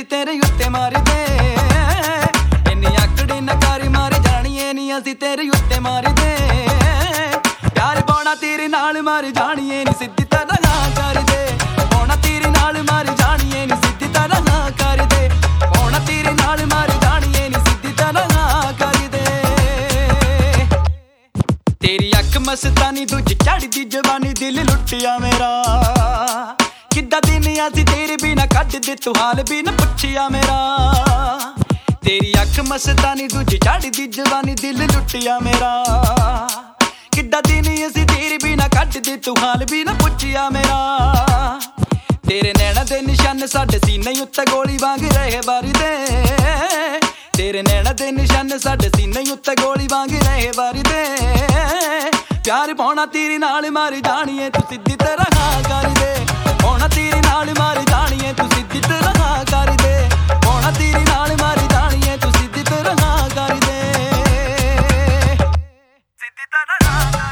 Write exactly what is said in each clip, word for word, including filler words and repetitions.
ਅਸੀਂ ਤੇਰੇ ਉੱਤੇ ਮਾਰਦੇ ਇੰਨੀ ਆਕੜੀ ਨਕਾਰੀ ਮਾਰ ਜਾਣੀਏ ਨੀ ਅਸੀਂ ਤੇਰੇ ਉੱਤੇ ਮਾਰਦੇ ਪਿਆਰ ਪਾਉਣਾ ਤੇਰੇ ਨਾਲ ਮਾਰ ਜਾਣੀਏ ਨੀ ਸਿੱਧੀ ਤਰ੍ਹਾਂ ਨਾ ਕਰਦੇ ਪਾਉਣਾ ਤੇਰੇ ਨਾਲ ਮਾਰ ਜਾਣੀਏ ਨੀ ਸਿੱਧੀ ਤਰ੍ਹਾਂ ਨਾ ਕਰਦੇ ਪਾਉਣਾ ਤੇਰੇ ਨਾਲ ਮਾਰ ਜਾਣੀਏ ਨੀ ਸਿੱਧੀ ਤਰ੍ਹਾਂ ਨਾ ਕਰਦੇ ਤੇਰੀ ਅੱਖ ਮਸਤਾਨੀ ਦੂਜੀ ਚੜਦੀ ਜਵਾਨੀ ਦਿਲ ਲੁੱਟਿਆ ਮੇਰਾ ਕਿੱਦਾਂ ਦਿਨ ਅਸੀਂ ਤੇਰੇ ਬਿਨਾ ਕੱਢਦੇ ਤੂੰ ਹਾਲ ਵੀ ਨਾ ਪੁੱਛਿਆ ਮੇਰਾ ਤੇਰੀ ਅੱਖ ਮਸਤਾਨੀ ਦੂਜੀ ਚੜਦੀ ਜਵਾਨੀ ਦਿਲ ਲੁੱਟਿਆ ਮੇਰਾ ਕਿੱਦਾਂ ਦਿਨ ਅਸੀਂ ਤੇਰੇ ਬਿਨਾ ਕੱਢਦੇ ਤੂੰ ਹਾਲ ਵੀ ਨਾ ਪੁੱਛਿਆ ਮੇਰਾ ਤੇਰੇ ਨੈਣਾ ਦੇ ਨਿਸ਼ਾਨ ਸਾਡੇ ਸੀਨੇ ਉੱਤੇ ਗੋਲੀ ਵਾਂਗ ਰਹੇ ਵਰਦੇ ਤੇਰੇ ਨੈਣਾ ਦੇ ਨਿਸ਼ਾਨ ਸਾਡੇ ਸੀਨੇ ਉੱਤੇ ਗੋਲੀ ਵਾਂਗ ਰਹੇ ਵਰਦੇ ਪਿਆਰ ਪਾਉਣਾ ਤੇਰੇ ਨਾਲ ਮਾਰ ਜਾਣੀਏ ਤੂੰ ਸਿੱਧੀ ਤਰ੍ਹਾਂ ਨਾ ਕਰਦੇ ਪਾਉਣਾ ਤੇਰੇ ਨਾਲ ਮਾਰ ਜਾਣੀਏ ਤੂੰ ਸਿੱਧੀ ਤਰ੍ਹਾਂ ਨਾ ਕਰਦੇ ਪਾਉਣਾ ਤੇਰੇ ਨਾਲ ਮਾਰ ਜਾਣੀਏ ਤੂੰ ਸਿੱਧੀ ਤਰ੍ਹਾਂ ਨਾ ਕਰਦੇ ਸਿੱਧੀ ਤਰ੍ਹਾਂ ਨਾ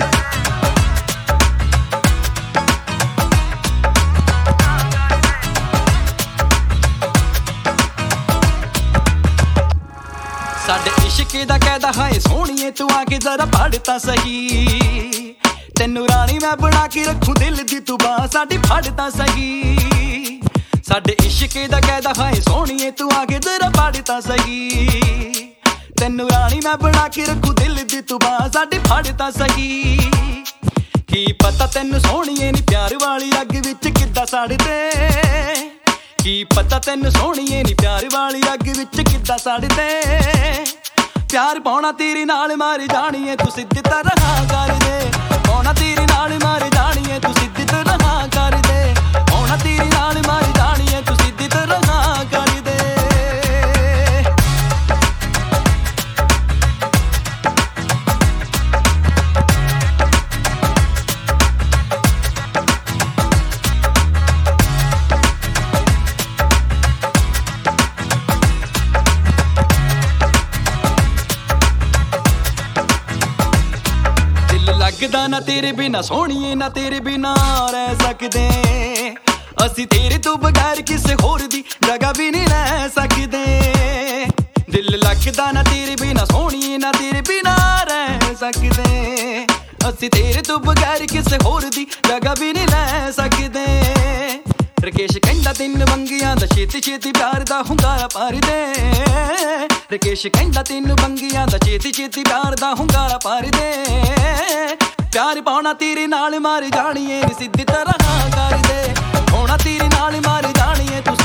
ਸਾਡੇ ਇਸ਼ਕ ਦਾ ਕਹਿਦਾ ਹਾਏ ਸੋਹਣੀਏ ਤੂੰ ਆ ਕੇ ਜ਼ਰਾ ਪੜ ਤਾਂ ਸਹੀ ਤੈਨੂੰ ਰਾਣੀ ਮੈਂ ਬਣਾ ਕੇ ਰੱਖੂ ਦਿਲ ਦੀ ਤੂੰ ਬਾਂਹ ਸਾਡੀ ਫੜ ਤਾਂ ਸਹੀ ਸਾਡੇ ਇਸ਼ਕ ਦਾ ਕਹਿਦਾ ਹਾਏ ਸੋਹਣੀਏ ਤੂੰ ਆ ਕੇ ਜ਼ਰਾ ਪੜ ਤਾਂ ਸਹੀ ਤੈਨੂੰ ਰਾਣੀ ਮੈਂ ਬਣਾ ਕੇ ਰੱਖੂ ਦਿਲ ਦੀ ਤੂੰ ਬਾਂਹ ਸਾਡੀ ਫੜ ਤਾਂ ਸਹੀ ਕੀ ਪਤਾ ਤੈਨੂੰ ਸੋਹਣੀਏ ਨੀ ਪਿਆਰ ਵਾਲੀ ਅੱਗ ਵਿੱਚ ਕਿੱਦਾਂ ਸੜਦੇ ਕੀ ਪਤਾ ਤੈਨੂੰ ਸੋਹਣੀਏ ਨੀ ਪਿਆਰ ਵਾਲੀ ਅੱਗ ਵਿੱਚ ਕਿੱਦਾਂ ਸੜਦੇ ਪਿਆਰ ਪਾਉਣਾ ਤੇਰੇ ਨਾਲ ਮਾਰ ਜਾਣੀਏ ਤੂੰ ਸਿੱਧੀ ਤਰ੍ਹਾਂ ਨਾ ਕਰਦੇ ਪਾਉਣਾ ਤੇਰੇ ਨਾਲ ਮਾਰ ਜਾਣੀਏ ਤੂੰ ਸਿੱਧੀ ਤਰ੍ਹਾਂ ਨਾ ਕਰਦੇ ਪਾਉਣਾ ਤੇਰੇ ਨਾਲ ਮਾਰ ਜਾਣੀਏ ਤੂੰ ਸਿੱਧੀ ਤਰ੍ਹਾਂ ਨਾ ਕਰਦੇ ਲੱਗਦਾ ਨਾ ਤੇਰੇ ਬਿਨਾ ਸੋਹਣੀਏ ਨਾ ਤੇਰੇ ਬਿਨਾ ਰਹਿ ਸਕਦੇ ਅਸੀਂ ਤੇਰੇ ਤੋਂ ਬਗੈਰ ਕਿਸੇ ਹੋਰ ਦੀ ਜਗ੍ਹਾ ਵੀ ਨਹੀਂ ਰਹਿ ਸਕਦੇ ਦਿਲ ਲੱਗਦਾ ਨਾ ਤੇਰੇ ਬਿਨਾ ਸੋਹਣੀਏ ਨਾ ਤੇਰੇ ਬਿਨਾ ਰਹਿ ਸਕਦੇ ਅਸੀਂ ਤੇਰੇ ਤੋਂ ਬਗੈਰ ਕਿਸੇ ਹੋਰ ਦੀ ਜਗ੍ਹਾ ਵੀ ਨਹੀਂ ਰਹਿ ਸਕਦੇ ਰਕੇਸ਼ ਕਹਿੰਦਾ ਤਿੰਨ ਬੰਗੀਆਂ ਦਾ ਛੇਤੀ ਛੇਤੀ ਪਿਆਰ ਦਾ ਹੁੰਗਾਰਾ ਭਰਦੇ ਰਕੇਸ਼ ਕਹਿੰਦਾ ਤਿੰਨ ਬੰਗੀਆਂ ਦਾ ਛੇਤੀ ਛੇਤੀ ਪਿਆਰ ਦਾ ਹੁੰਗਾਰਾ ਭਰਦੇ ਪਿਆਰ ਪਾਉਣਾ ਤੇਰੇ ਨਾਲ ਮਾਰ ਜਾਣੀਏ ਨੀ ਸਿੱਧੀ ਤਰ੍ਹਾਂ ਨਾ ਕਰਦੇ ਪਾਉਣਾ ਤੇਰੇ ਨਾਲ ਮਾਰ ਜਾਣੀਏ ਤੂੰ